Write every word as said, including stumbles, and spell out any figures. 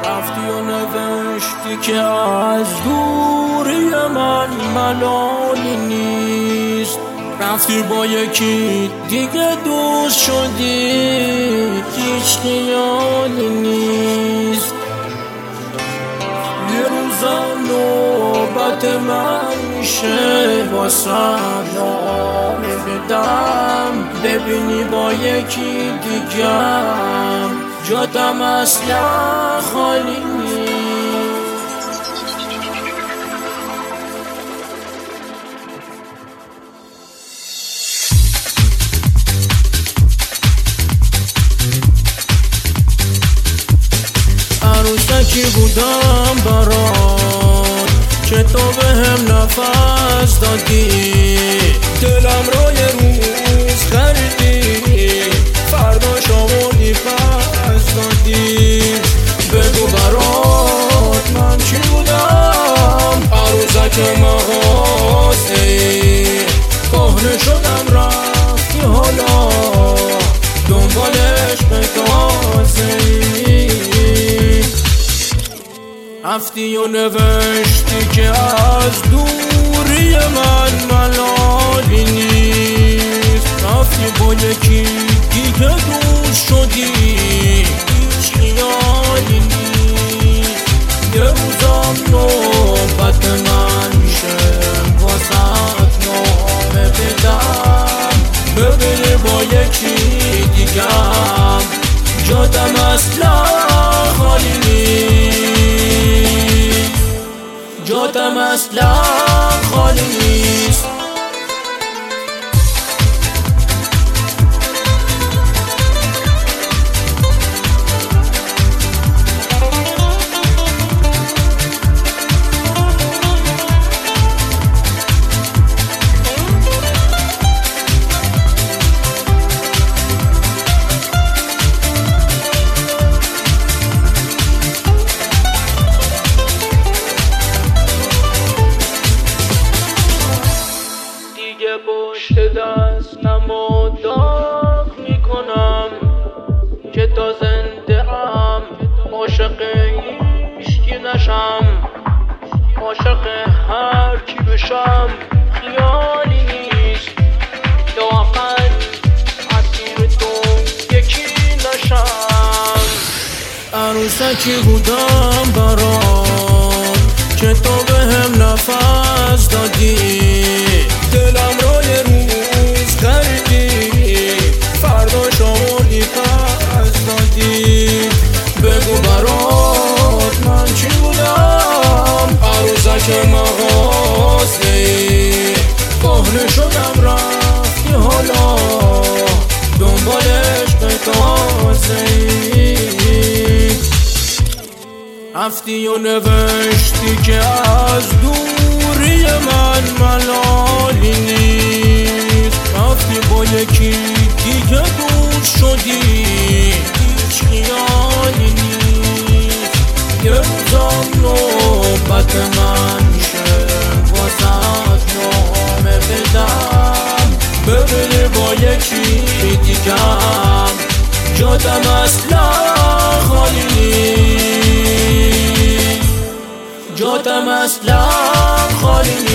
رفتی و نوشتی که از دوری من ملالی نیست، رفتی با یکی دیگه دوست شدی، هیچ خیالی نیست. یه روزم نوبت من میشه واسه نامه بدم، ببینی با یکی دیگم جاتم اصلا خالی نیست. عروسکی بودم برات که تو به هم نفس دادی، دلم رو یه روز خریدی، فردا شامونی پس دادی. بگو برات من چی بودم، عروسک مغازه ای، کهنه شدم رفتی حالا دنبال عشق تازه ای. رفتی و نوشتی که از دوری من ملالی نیست، رفتی با یکی دیگه دوست شدی، هیچ خیالی نیست. یه روزم نوبت من میشه واسه نامه بدم، ببینی با یکی دیگم جاتم اصلا خالی نیست، جاتم اصلا خالی نیست. پشت دستم و داغ میکنم که تا زنده ام عاشق هیچکی نشم، عاشق هر کی بشم خیالی نیست، لااقل اسیر تو یکی نشم. عروسکی بودم برات که تو به هم نفس دادی، دلم رو یه روز خریدی، فردا شامونی پس دادی. بگو برات من چی بودم، عروسک مغازه ای، کهنه شدم رفتی حالا دنبال عشق تازه ای. رفتی و نوشتی که از دوری من ملالی نیست، رفتی با یکی دیگه دوست شدی، هیچ خیالی نیست. یه روزم نوبت من میشه واسه نامه بدم، ببینی با یکی دیگم جاتم اصلا خالی نیست، جاتم اصلا خالی نیست.